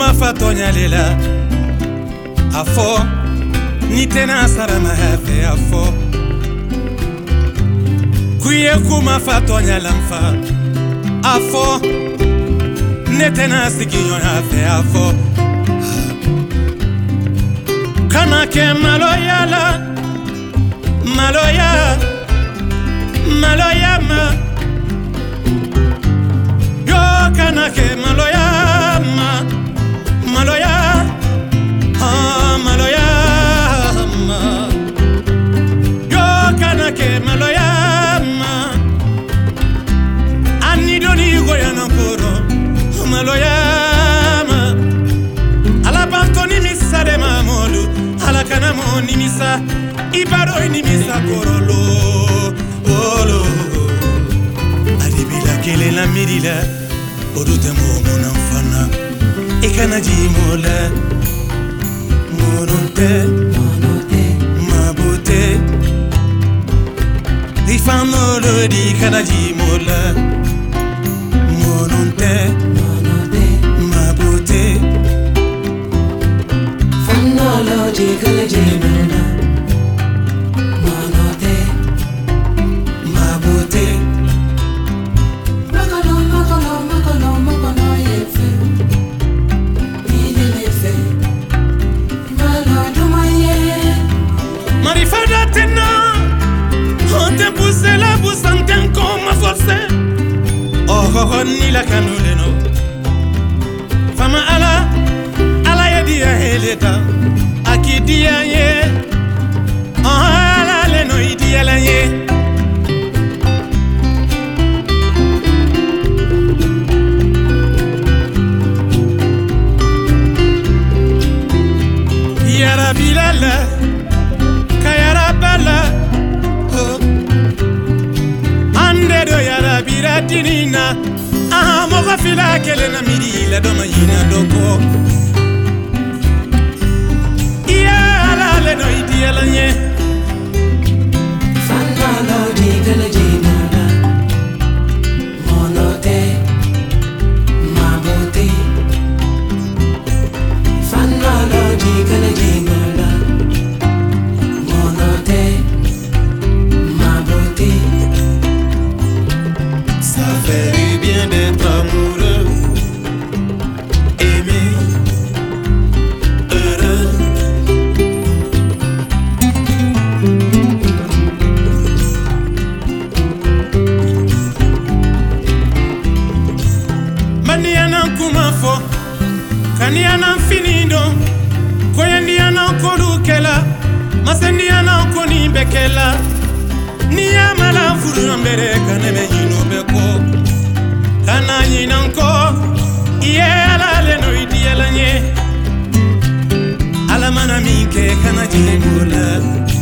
kuma fatonya lela afo ni tena sarama hafe afo kuye kuma fatonya lamfa afo ne tena sikinyo hafe afo kana ke maloya la maloya maloya ma yo kana ke maloya ma maloya maloya ma yo kana ke maloya ma ani doni go yana koro maloya ma ala bantoni misade mamolu ala kana moni misa ibaro ni misa korolo olo adibila kele la mirila odute mo monafana ikana jimola monote mabote ifamolo di kana jimola monote mabote fanolo di kana jimola monote mabote marifada tena honte pousse la bousante comme forcé oh ni la canoleno fama ala yedia heleta akidia ye ala leno idia la ye yara bilala kayara bala ande do yara biratinina mo fila kele na mirila do mayina doko ya la le no idiala nye fanalo di kele jina monote mabote fanalo di kele jina monote mabote ça fait du bien d'être amoureux aimé heureux maniana kumafo kaniana finido koyandiana kolukela masendiana koni bekela niyamala furu mbere kaneme yino beko kana yinanko iye ala leno idiela nye ala mana minke kana jimula